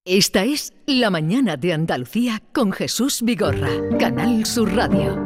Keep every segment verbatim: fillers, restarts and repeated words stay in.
Esta es La Mañana de Andalucía con Jesús Vigorra, Canal Sur Radio.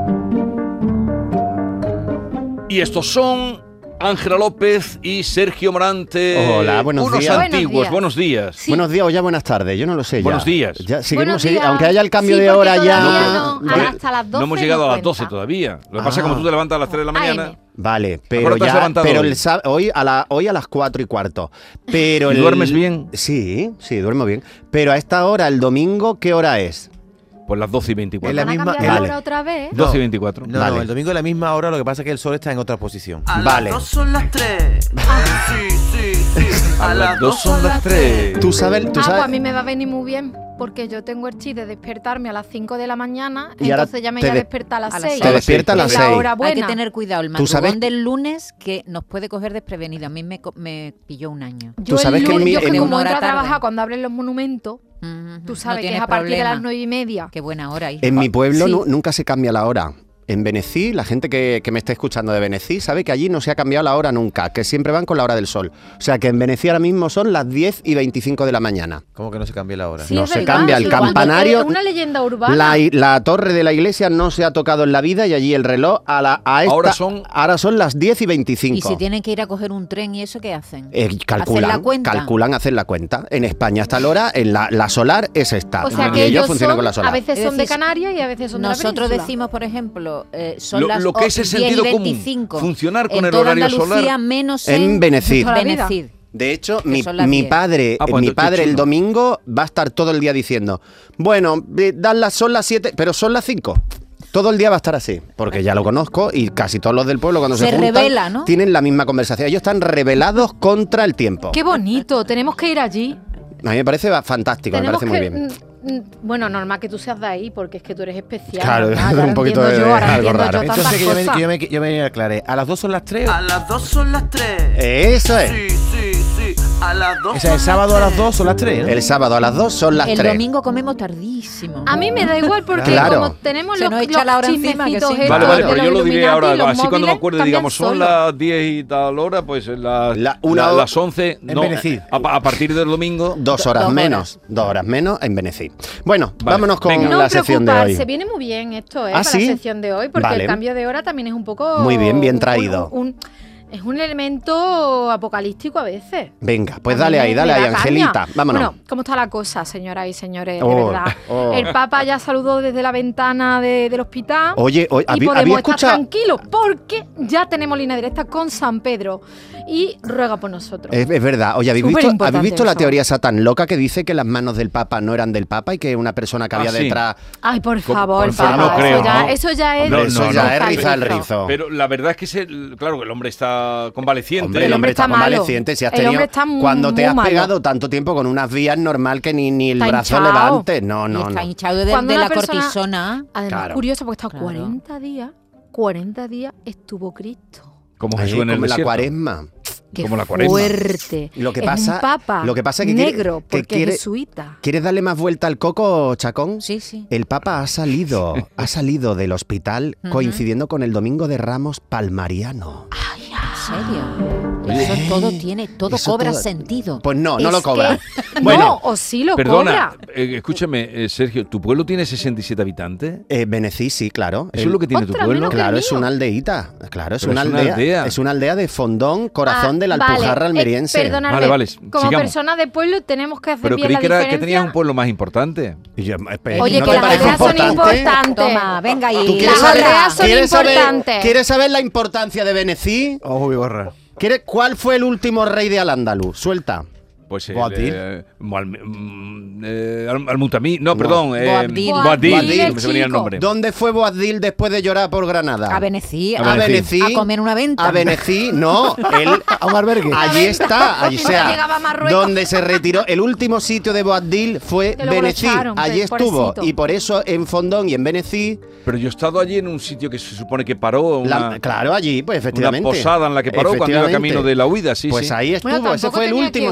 Y estos son Ángela López y Sergio Morante. Hola, buenos unos días. antiguos, buenos días. Sí. Buenos días o ya buenas tardes, yo no lo sé. Buenos ya. días. Ya seguimos, Buenos sí, días. aunque haya el cambio Sí, de porque hora ya. todavía No, no, pero- hasta las doce No hemos llegado no a las doce cuenta. todavía. Lo que pasa es que Ah. como tú te levantas a las tres de la mañana. A M. Vale, ¿A pero qué hora te has ya, levantado pero hoy? el sá- hoy a la hoy a las cuatro y cuarto. Pero ¿Y el- duermes bien? Sí, sí, duermo bien. Pero a esta hora, el domingo, ¿qué hora es? Pues las doce y Es veinticuatro. la ¿Van a misma- cambiar la vale. hora otra vez? No. doce y veinticuatro. No, Vale. no, el domingo es la misma hora, lo que pasa es que el sol está en otra posición. A Vale. las dos son las tres. Sí, sí, sí. A las dos son las tres. Tú sabes, tú Ah, sabes. pues a mí me va a venir muy bien, porque yo tengo el chi de despertarme a las cinco de la mañana, Y ahora entonces ya me te voy a de- despertar a las a las seis. Te despierta a que las es la seis. hora Hay buena. que tener cuidado, el Tú sabes- madrugón del lunes que nos puede coger desprevenido. A mí me, co- me pilló un año. Yo Tú sabes el que en lunes- mi- yo que en- como Una entro a hora tarde. trabajar cuando abren los monumentos, Ujú, tú no sabes que es tienes a partir de problema. las nueve y media. Qué buena hora, hija. En mi pueblo Sí. nu- nunca se cambia la hora. En Benecí, la gente que, que me está escuchando de Benecí sabe que allí no se ha cambiado la hora nunca, que siempre van con la hora del sol. O sea que en Benecí ahora mismo son las diez y veinticinco de la mañana. ¿Cómo que no se cambia la hora? Sí, No es se verdad, cambia, el sí, cuando- campanario- Es una leyenda urbana. La, i- la torre de la iglesia no se ha tocado en la vida y allí el reloj a, la, a esta, Ahora son- ahora son las diez y veinticinco. Y si tienen que ir a coger un tren y eso, ¿qué hacen? Eh, calculan, ¿Hacer la cuenta? calculan hacer la cuenta. En España hasta la hora, en la, la solar es esta. O sea y que ellos ellos funcionan son, con la solar. a veces Es son de decir, Canarias y a veces son de la Nosotros península. decimos, por ejemplo, eh, son Lo- las lo que es el diez y sentido común, veinticinco. funcionar con en el toda horario Andalucía, solar. menos En en Benecid. Toda la vida. Benecid. De hecho, que mi, son las mi diez. padre, Ah, pues mi entonces padre chulo. el domingo va a estar todo el día diciendo, bueno, eh, dan las, son las siete, pero son las cinco. Todo el día va a estar así, porque ya lo conozco y casi todos los del pueblo cuando se, Se juntan revela, ¿no? tienen la misma conversación. Ellos están rebelados contra el tiempo. Qué bonito, tenemos que ir allí. A mí me parece va- fantástico, me Tenemos parece que, muy bien. mm, mm, bueno, normal que tú seas de ahí, porque es que tú eres especial. Claro, normal, un ahora poquito entiendo de- yo, ahora algo entiendo raro. yo Entonces tantas que yo me, cosas. que yo, me, yo me aclaré. ¿A las dos son las tres? A las dos son las tres. Eso es. Sí, sí, sí. A las dos O sea, el son sábado a las tres. dos son las tres, ¿no? El sábado a las dos son las El tres. domingo comemos tardísimo. A mí me da igual porque Claro. como tenemos Se los, nos echa los la hora encima, que chismecitos sí. estos Vale, vale, de pero los yo lo diré Illuminati, ahora, los así cuando me móviles acuerde, cambian digamos, son solos. las diez y tal hora, pues las, La- una la- hora- las once, En no, Benecid. a, a partir del domingo. Dos horas Dos menos, dos horas menos en Benecí. Bueno, Vale, vámonos con venga. No la sección de preocuparse, hoy. viene muy bien esto, ¿eh? ¿Ah, para sí? la sección de hoy, porque Vale. el cambio de hora también es un poco... Muy bien, bien un- traído. un- un- es un elemento apocalíptico a veces. Venga, pues A mí dale me- ahí, dale me ahí, da caña. Angelita. Vámonos. Bueno, ¿cómo está la cosa, señoras y señores? De Oh, verdad. oh. El Papa ya saludó desde la ventana de- del hospital. Oye, oye, y ¿habí- podemos ¿había estar escuchado? tranquilos porque ya tenemos línea directa con San Pedro y ruega por nosotros. Es, es verdad. Oye, ¿habéis Súper visto, importante ¿habéis visto la eso. teoría esa tan loca que dice que las manos del Papa no eran del Papa y que una persona que Ah, había sí. detrás... Ay, por Con- favor, con- Papa, no creo, eso, ya, ¿no? eso ya es... Hombre, No, eso no, ya no. es rizar el rizo. rizo. Pero la verdad es que, se, claro, que el hombre está convaleciente. Hombre, el hombre está, está malo. convaleciente. Si has El tenido, hombre está muy- cuando te muy has malo. pegado tanto tiempo con unas vías, normal que ni, ni el Está brazo hinchado. levante. No, y no, está no. hinchado de, Cuando de una la persona- cortisona. Además, Claro. curioso porque está Claro. cuarenta días, cuarenta días estuvo Cristo. Como Ahí, Jesús en el como en la desierto. cuaresma. Qué Como la cuaresma. fuerte. Lo que Es pasa- un papa lo que pasa es que quiere- negro, que porque quiere- es jesuita. ¿Quieres darle más vuelta al coco, Chacón? Sí, sí. El Papa ha salido, ha salido del hospital Ujú. coincidiendo con el Domingo de Ramos palmariano. ¿En serio? Eso todo tiene, todo Eso cobra todo- sentido. Pues no, no Es lo cobra. que- Bueno, no, o sí lo Perdona, cobra. eh, escúchame, eh, Sergio, ¿tu pueblo tiene sesenta y siete habitantes? eh, Benecí, sí, claro. ¿Eso El- es lo que tiene tu Ostras, pueblo? menos que- Claro, el es mío. una aldeíta. Claro, es Pero una es una aldea. aldea. Es una aldea de Fondón, corazón Ah, de la vale. Alpujarra Eh, almeriense. perdonadme, Vale, vale, como sigamos. persona de pueblo tenemos que hacer Pero bien creí la que, era, que diferencia. tenías un pueblo más importante. Y yo, eh, Oye, ¿no que te las parece aldeas son importante? importantes. Toma, venga ahí. ¿Tú Las quieres saber, aldeas son ¿quieres saber- importantes. ¿Quieres saber la importancia de Benecí? Ojo, Vigorra. ¿Quieres- ¿Cuál fue el último rey de Al-Ándalus? Suelta. Pues el, Boabdil. eh, Mual- mm, eh, Al- Al-Mutamí, no, perdón. eh, Boabdil. Boabdil, Boabdil, no me se venía el chico. nombre. ¿Dónde fue Boabdil después de llorar por Granada? A Benecí. A A Benecí. A comer una venta. A Benecí, no. Él, A un albergue. allí está. Allí, o Porque sea, llegaba a Marruecos. donde se retiró. El último sitio de Boabdil fue Que luego lo Benecí. echaron, Allí estuvo. pobrecito. Y por eso en Fondón y en Benecí, Pero yo he estado allí en un sitio que se supone que paró, una, la- claro, allí, pues una efectivamente. posada en la que paró cuando iba Efectivamente. camino de la huida, sí, Pues sí. ahí estuvo. Bueno, Ese tampoco fue el tenía último que sitio huir, en el que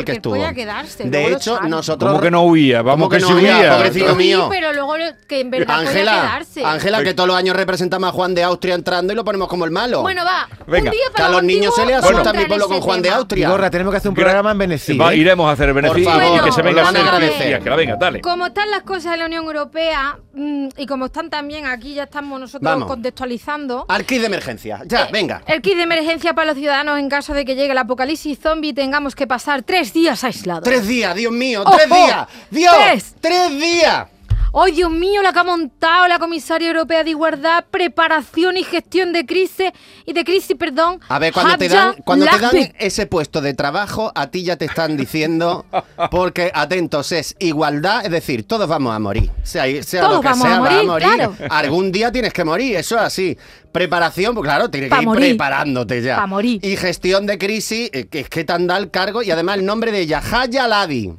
que estuvo. podía quedarse. De luego lo hecho, echaron. nosotros... ¿Cómo que no huía? Vamos ¿Cómo que que no sí huía? huía. Pobrecito Sí, mío. pero luego lo- que en verdad podía Ángela, quedarse. Ángela, que todos los años representamos a Juan de Austria entrando y lo ponemos como el malo. Bueno, va. Venga. Un día que para a los los niños se les antiguos, asusta vamos mi a pueblo entrar en con Juan ese de tema. Austria. Vigorra, tenemos que hacer un programa en Benecí. Va, ¿eh? iremos a hacer el beneficio favor, y que se lo venga van a Sergio agradecer. Díaz, que la venga, dale. Como están las cosas en la Unión Europea mm, y como están también aquí, ya estamos nosotros Vamos. contextualizando. Al kit de emergencia. Ya, Eh, venga. El kit de emergencia para los ciudadanos en caso de que llegue el apocalipsis zombie y tengamos que pasar tres días aislados. Tres días, Dios mío, ¡Oh, tres oh! días. ¡Dios! ¡Tres! ¡Tres días! ¡Ay, Dios mío, la que ha montado la Comisaria Europea de Igualdad, Preparación y Gestión de Crisis y de crisis, perdón! A ver, cuando te Hadja dan, cuando te dan Lahbib. ese puesto de trabajo, a ti ya te están diciendo, porque atentos, es igualdad, es decir, todos vamos a morir. Sea, sea Todos lo que vamos sea, a vas morir, claro. Algún día tienes que morir, eso es así. Preparación, pues claro, tienes Pa' que ir morir. preparándote ya. Pa' morir. Y gestión de crisis, eh, que es que te han dado el cargo, y además el nombre de ella, Hadja Lahbib.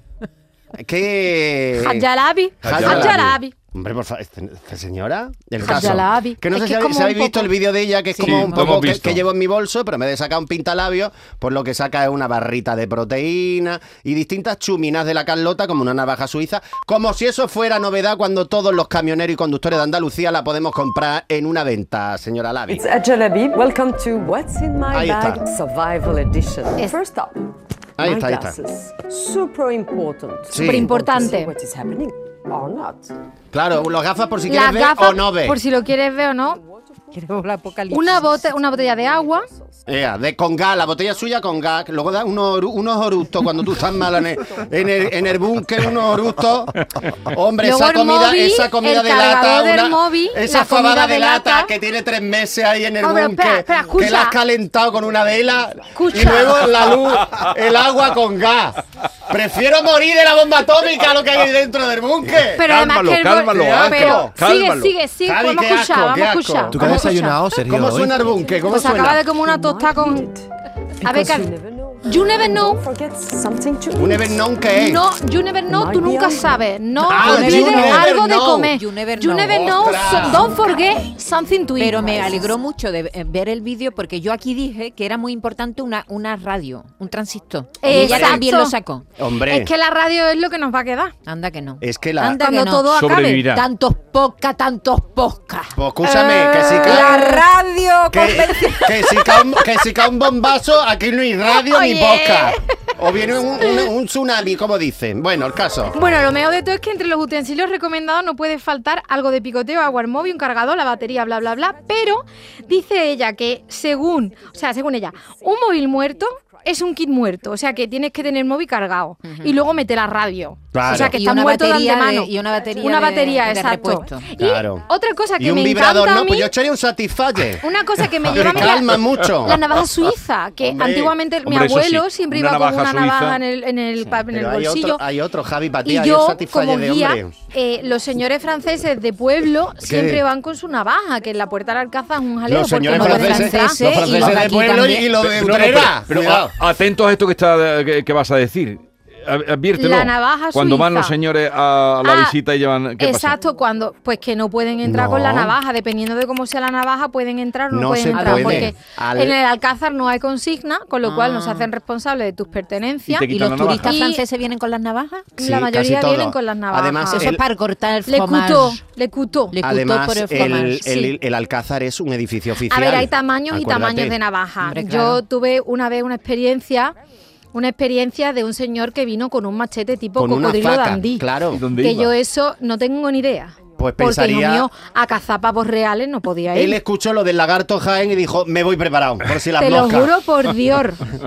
Que... Hadja Lahbib. Hadja Hadja Lahbib. Hombre, por favor, ¿esta, esta señora? El Hadja caso. Lahbib. Que no Es sé que si es habéis, como si habéis un visto poco- el vídeo de ella, que es Sí, como un lo hemos poco que, visto. que llevo en mi bolso, pero me he sacado un pintalabio, por lo que saca es una barrita de proteína y distintas chuminas de la Carlota, como una navaja suiza, como si eso fuera novedad cuando todos los camioneros y conductores de Andalucía la podemos comprar en una venta, señora Lahbib. It's Hadja Lahbib. Welcome to What's in My Ahí Bag está. Survival Edition. Es- First up, Ahí my está, ahí está. glasses. Super important. Sí. Superimportante. What is happening or not. Claro, los gafas por si Las quieres ver gafas, o no ver. por si lo quieres ver o no. Queremos el apocalipsis. Una, bote- una botella de agua. Ea, de con gas, la botella suya con gas. Luego da unos, oru- unos oructos cuando tú estás mal en el, en el, en el búnker, unos oructos. Hombre, Luego esa el comida, móvil, esa comida el de lata, cargador del una- móvil, esa la fabada comida de de lata, lata. que tiene tres meses ahí en el Hombre, búnker, espera, espera, escucha. que la has calentado con una vela Escucha. y luego la luz, el agua con gas. Prefiero morir de la bomba atómica a lo que hay dentro del búnker. Pero además Cálmalo, que el cálmalo, pero Ángel, cálmalo. sigue, sigue, sigue. Javi, Vamos a qué escuchar, asco, vamos qué a asco. escuchar. ¿Tú qué has vamos a escuchar. desayunado, Sergio? ¿Cómo hoy? suena el búnker? ¿Cómo Pues acaba suena? de comer una tostada con... A ver, Because Car- you never know. You never know. Don't forget something to Un eat. Evernon que es. No, you never know, tú Might be nunca hungry. sabes. No, Ah, olvides you never algo de know. comer. You never You know. never know, Ostras. so don't forget something to eat. Pero me alegró mucho de eh, ver el vídeo porque yo aquí dije que era muy importante una, una radio, un transistor. Y ella Exacto. también lo sacó. Hombre, Es que la radio es lo que nos va a quedar. Anda que no. es que la... Anda que Cuando no. todo acabe. Sobrevivirá. Tantos podcast, tantos podcast. Pues escúchame, que si Eh, cae... La radio Que, convencional. que si cae un, que si cae un bombazo, aquí no hay radio ni Oye. podcast. O viene un, un- un tsunami, como dicen. Bueno, el caso. Bueno, lo mejor de todo es que entre los utensilios recomendados no puede faltar algo de picoteo, agua al móvil, un cargador, la batería, bla, bla, bla. Pero dice ella que según, o sea, según ella, un móvil muerto es un kit muerto. O sea, que tienes que tener el móvil cargado y luego meter la radio. Claro. O sea, que Y está una muerto de batería de- antemano. y una batería Una de- batería, de exacto. repuesto. Y Claro. otra cosa que Y un me vibrador, encanta a ¿no? mí, Pues yo echaría un Satisfyer. una cosa que me Que lleva a mí la- calma mucho. la navaja suiza, que Hombre. antiguamente mi Hombre, eso abuelo sí, siempre una iba con navaja una navaja suiza. en el, en el, pa- en el Pero hay bolsillo. otro, hay otro, Javi, para ti, Y hay yo, un Satisfyer como de guía, hombre. eh, los señores franceses de pueblo siempre van con su navaja, que en la puerta del Alcázar es un jaleo. Los porque señores no pueden franceses, entrar. los y los franceses de de aquí pueblo también. y los de Pero, no, no, Utrera. pero, pero, Cuidado. a- atentos a esto que, está, que, que vas a decir. A- Adviértelo. La navaja Cuando van suiza. los señores a la Ah, visita y llevan... ¿qué pasa? Exacto, cuando pues que no pueden entrar No. con la navaja, dependiendo de cómo sea la navaja, pueden entrar o no, No pueden se entrar, puede. porque Al- en el Alcázar no hay consigna, con lo cual no se Ah. hacen responsables de tus pertenencias. Y te ¿Y quitan los la navaja. turistas Y- franceses vienen con las navajas? Sí, la mayoría casi todo. vienen con las navajas. Además, Eso el- es para cortar el le fromage. cutó, le cutó. Le cutó Además, por el el, fromage. el- sí. el Alcázar es un edificio A oficial. ver, hay tamaños y Acuérdate. tamaños de navaja. Hombre, Yo claro. tuve una vez una experiencia, una experiencia de un señor que vino con un machete tipo Con una cocodrilo faca, dandí. claro. ¿Y dónde Que iba? yo eso no tengo ni idea. Pues Porque, hijo pensaría- mío, a cazar pavos reales no podía ir. Él escuchó lo del lagarto Jaén y dijo, me voy preparado, por si las Te lo moscas. juro por Dios.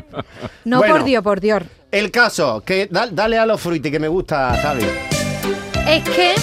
No Bueno. por Dios, por Dios. El caso, que da- dale a los fruitis que me gusta, Javi. Es que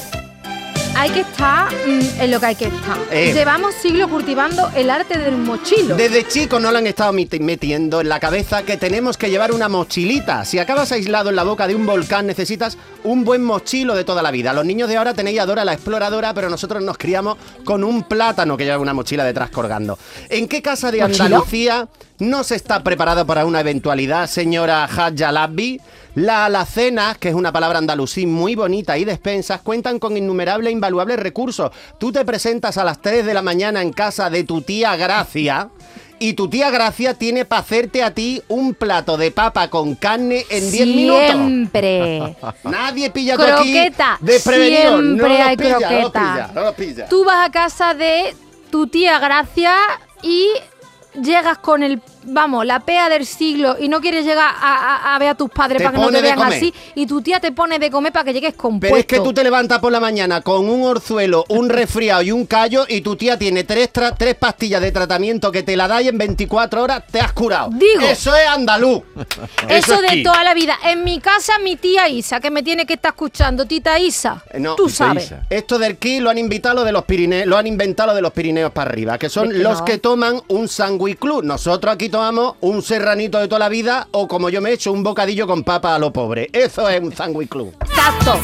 hay que estar mm, en lo que hay que estar. Eh. Llevamos siglos cultivando el arte del mochilo. Desde chico no le han estado meti- metiendo en la cabeza que tenemos que llevar una mochilita. Si acabas aislado en la boca de un volcán, necesitas un buen mochilo de toda la vida. Los niños de ahora tenéis a Dora la exploradora, pero nosotros nos criamos con un plátano que lleva una mochila detrás colgando. ¿En qué casa de ¿Mochilo? Andalucía no se está preparado para una eventualidad, señora Hadja Lahbib? Las alacenas, que es una palabra andalusí muy bonita, y despensas, cuentan con innumerables e invaluables recursos. Tú te presentas a las tres de la mañana en casa de tu tía Gracia y tu tía Gracia tiene para hacerte a ti un plato de papa con carne en diez minutos. Siempre. Nadie pilla tú aquí Croqueta. desprevenido. Siempre no los hay pilla, croqueta. No los pilla, no los pilla. Tú vas a casa de tu tía Gracia y llegas con el, vamos, la pea del siglo y no quieres llegar a, a, a ver a tus padres Te para que no pone te de vean comer. así y tu tía te pone de comer para que llegues compuesto. Pero es que tú te levantas por la mañana con un orzuelo, un resfriado y un callo y tu tía tiene tres, tra- tres pastillas de tratamiento que te la da y en veinticuatro horas te has curado. Digo. Eso es andaluz. Eso, es de ki. toda la vida. En mi casa, mi tía Isa, que me tiene que estar escuchando, tita Isa. Eh, no, tú tita sabes. Isa. Esto del ki lo han inventado lo de los Pirineos, lo han inventado lo de los Pirineos para arriba, que son ¿De qué los no? que toman un sándwich club. Nosotros aquí tomamos un serranito de toda la vida o como yo me he hecho un bocadillo con papa a lo pobre. Eso es un sándwich club. Exacto.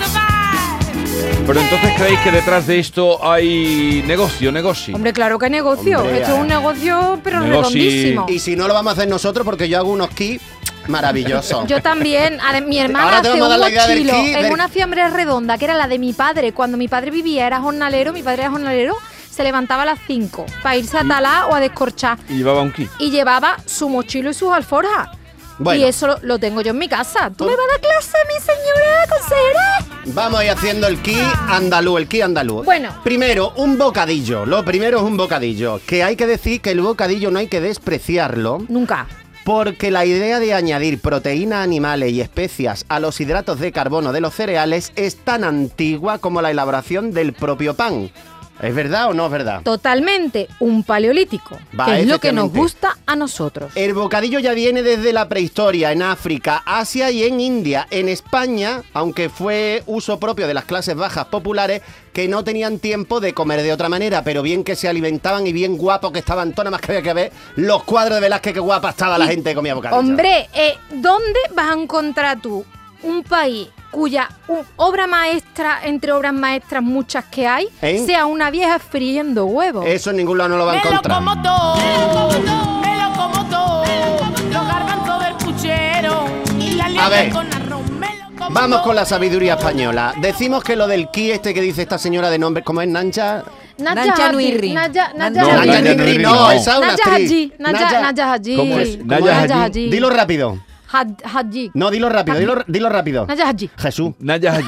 Pero entonces creéis que detrás de esto hay negocio, negocio. Hombre, claro que negocio. Hombre, Esto es un eh. negocio, pero Negoci- redondísimo. Y si no lo vamos a hacer nosotros porque yo hago unos ki maravillosos. Yo también. Ade- Mi hermana Ahora te hace vamos a un dar la idea del mochilo ki, en del- una fiambre redonda, que era la de mi padre. Cuando mi padre vivía, era jornalero, mi padre era jornalero, se levantaba a las cinco para irse a talar o a descorchar. Y llevaba un ki. Y llevaba su mochilo y sus alforjas. Bueno. Y eso lo, lo tengo yo en mi casa. ¿Tú me vas a dar clase, mi señora consejera? Vamos a ir haciendo el ki andaluz, el ki andaluz. Bueno. Primero, un bocadillo. Lo primero es un bocadillo. Que hay que decir que el bocadillo no hay que despreciarlo. Nunca. Porque la idea de añadir proteínas animales y especias a los hidratos de carbono de los cereales es tan antigua como la elaboración del propio pan. ¿Es verdad o no es verdad? Totalmente un paleolítico. Va, que es lo que nos efectivamente. gusta a nosotros. El bocadillo ya viene desde la prehistoria en África, Asia y en India. En España, aunque fue uso propio de las clases bajas populares que no tenían tiempo de comer de otra manera, pero bien que se alimentaban y bien guapos que estaban, todo nada más que había que ver los cuadros de Velázquez, que guapa estaba la Y, gente que comía bocadillo. Hombre, eh, ¿dónde vas a encontrar tú un país cuya u- obra maestra, entre obras maestras muchas que hay, ¿Eh? sea una vieja friendo huevos? Eso en ningún lado no lo va a encontrar. Me lo como todo, me lo como todo, los garbanzos del puchero y la A leche ver. con arroz, me lo como Vamos todo. con la sabiduría española. Decimos que lo del ki este que dice esta señora de nombre, ¿cómo es Nancha? Nacha Hadid, Nuirri. Naya, Naya No, Naya Hadid. Naya Nirri, Nirri, no, no. esa es una Naya actriz. Hadid, Naya- Naya- Naya Hadid. ¿Cómo es? ¿Cómo Naya es? Hadid. Hadid. Dilo rápido. Had- Hadid. No, dilo rápido, dilo, dilo rápido. Naya Hadid. Jesús. Naya allí.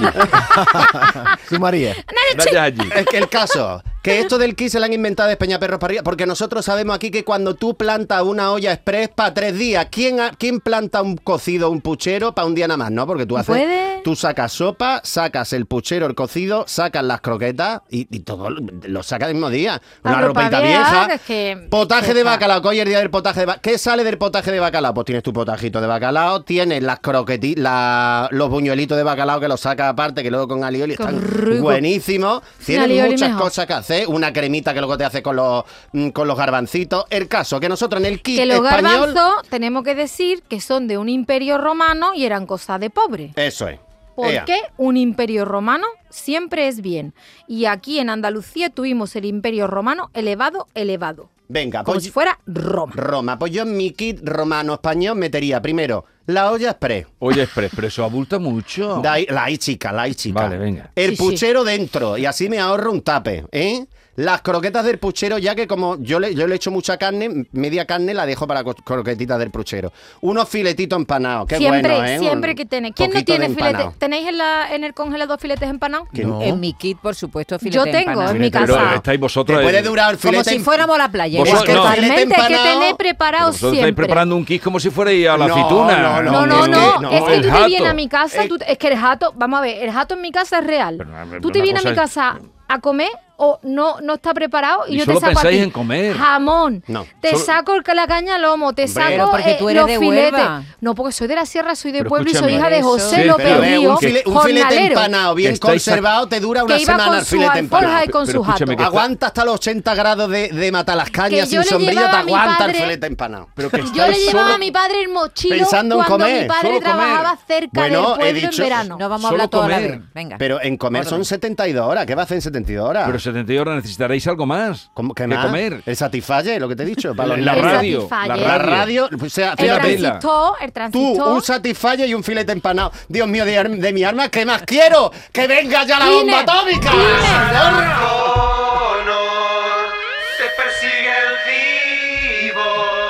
Su María. Naya allí. Es que el caso, que esto del ki se lo han inventado de Peñaperros para arriba, porque nosotros sabemos aquí que cuando tú plantas una olla express para tres días, ¿quién, ha- ¿quién planta un cocido, un puchero para un día nada más? No, porque tú haces, ¿Puede? tú sacas sopa, sacas el puchero, el cocido, sacas las croquetas y, y todo lo, lo sacas el mismo día. La Una ropa ropita vieja, vieja. es que- Potaje que de está. bacalao, que hoy es el día del potaje de bacalao. ¿Qué sale del potaje de bacalao? Pues tienes tu potajito de bacalao, tienes las croquetis, la- los buñuelitos de bacalao que los sacas aparte, que luego con alioli Qué están rico. buenísimos. Sin Tienes alioli muchas mejor. cosas que hacer, una cremita que luego te hace con los, mm, con los garbancitos. El caso, que nosotros en el kit Que los español... garbanzos, tenemos que decir que son de un imperio romano y eran cosas de pobre. Eso es. Ea. Porque un imperio romano siempre es bien. Y aquí en Andalucía tuvimos el imperio romano elevado, elevado. Venga, Como pues... si fuera Roma. Roma. Pues yo en mi kit romano-español metería primero la olla express. Oye, express, pero eso abulta mucho. Da ahí- La hay chica, la hay chica. Vale, venga. El Sí, sí. puchero dentro, y así me ahorro un tape, ¿eh? Las croquetas del puchero, ya que como yo le, yo le echo mucha carne, media carne la dejo para co- croquetitas del puchero. Unos filetitos empanados, qué siempre, bueno, ¿eh? siempre Un que tenéis. ¿Quién no poquito de tiene filete? empanado. ¿Tenéis en, la, en el congelador filetes empanados? Que no. En mi kit, por supuesto, filete Yo tengo, empanado. en mi Pero casa. estáis Te vosotros... puede eh, durar el Como filete si em- fuéramos a la playa. Vosotros- Es que el no. filete Totalmente, hay que empanado- tener preparado Vosotros estáis siempre. preparando un kit como si fuerais a la No, aceituna. no, No, no, es no, que- es que el tú te jato. vienes a mi casa, Eh, tú- es que el jato, vamos a ver, el jato en mi casa es real. Pero, pero Tú te una vienes a mi cosa casa a comer o no, no está preparado y, Y yo solo te saco a pensáis ti en comer. jamón, No, te solo- saco el- la caña al lomo, te Hombre, saco pero porque eh, tú eres los de filetes. Huelva. No, porque soy de la sierra, soy de Pero pueblo y soy escúchame. hija de Eso. José Sí, lo pero Pero a ver, perdió, un, file- un filete jornalero, empanado bien Estáis sac- conservado te dura una que iba semana con el su filete alforja empanado. y con Pero su jato. escúchame que- Aguanta hasta los ochenta grados de, de matalascañas Que yo sin le sombrilla, te llevaba a mi aguanta el padre- filete empanado. Pero que Yo le estáis llevaba solo- a mi padre el mochilo Pensando en cuando comer, mi padre solo comer. trabajaba cerca Bueno, del he pueblo dicho- en verano. No vamos a Solo hablar toda la comer. vez. Venga. Pero en comer Orden. son setenta y dos horas. ¿Qué va a hacer en setenta y dos horas? Pero setenta y horas necesitaréis algo más. ¿Cómo, ¿Qué que más? comer. El Satisfyer, lo que te he dicho. Para los La El niños. radio. La Satisfyer. La radio. radio. O sea, El Fíjate, fíjate. transistor, el Tú, transistor. un Satisfyer y un filete empanado. Dios mío, de, ar- de mi arma, ¿qué más quiero? ¡Que venga ya la Dime, bomba atómica! Honor, se persigue el vivo.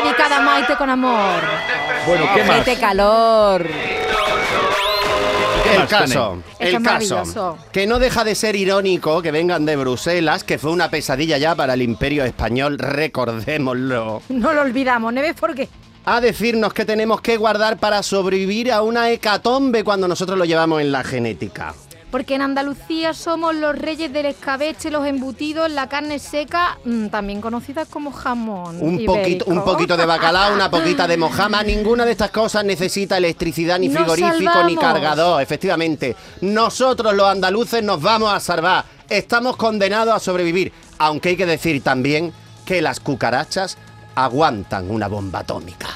dedicada a Maite con amor. Bueno, ¿qué más? ¡Qué calor! ¿Qué El más caso, Esto el es caso, maravilloso. que no deja de ser irónico que vengan de Bruselas, que fue una pesadilla ya para el Imperio Español, recordémoslo, No lo olvidamos, Neves, ¿por qué? a decirnos que tenemos que guardar para sobrevivir a una hecatombe cuando nosotros lo llevamos en la genética. Porque en Andalucía somos los reyes del escabeche, los embutidos, la carne seca, mmm, también conocidas como jamón Un ibérico. poquito, un poquito de bacalao, una poquita de mojama, ninguna de estas cosas necesita electricidad, ni Nos frigorífico, ni salvamos. cargador, efectivamente. Nosotros los andaluces nos vamos a salvar, estamos condenados a sobrevivir, aunque hay que decir también que las cucarachas aguantan una bomba atómica.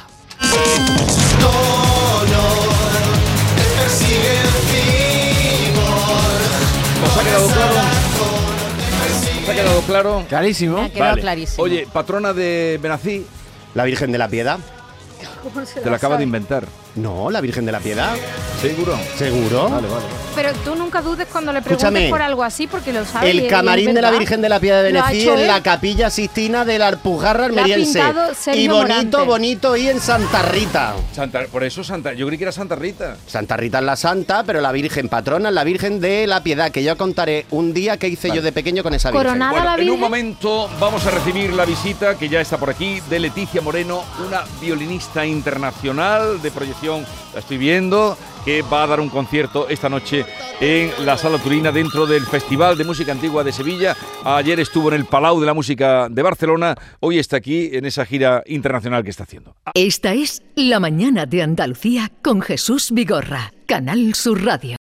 ¿Os ha quedado claro? ¿Os ha quedado claro? Clarísimo. Me ha quedado Vale. clarísimo. Oye, patrona de Benací, ¿La Virgen de la Piedad? te la acaba de inventar. No, la Virgen de la Piedad. ¿Seguro? ¿Seguro? Vale, vale. Pero tú nunca dudes cuando le preguntes Escúchame, por algo así, porque lo sabes. y- y El es camarín de la verdad. Virgen de la Piedad de Lo ha Benecí hecho en él. la Capilla Sistina de la Alpujarra Lo ha almeriense. pintado Sergio Y bonito, Morante. bonito y en Santa Rita. Santa, por eso Santa, yo creí que era Santa Rita. Santa Rita es la santa, pero la Virgen patrona es la Virgen de la Piedad, que yo contaré un día que hice yo de pequeño con esa Virgen. Coronada Bueno, la en un Virgen. momento vamos a recibir la visita, que ya está por aquí, de Leticia Moreno, una violinista internacional de proyección, la estoy viendo, que va a dar un concierto esta noche en la Sala Turina dentro del Festival de Música Antigua de Sevilla. Ayer estuvo en el Palau de la Música de Barcelona, hoy está aquí en esa gira internacional que está haciendo. Esta es La Mañana de Andalucía con Jesús Vigorra, Canal Sur Radio.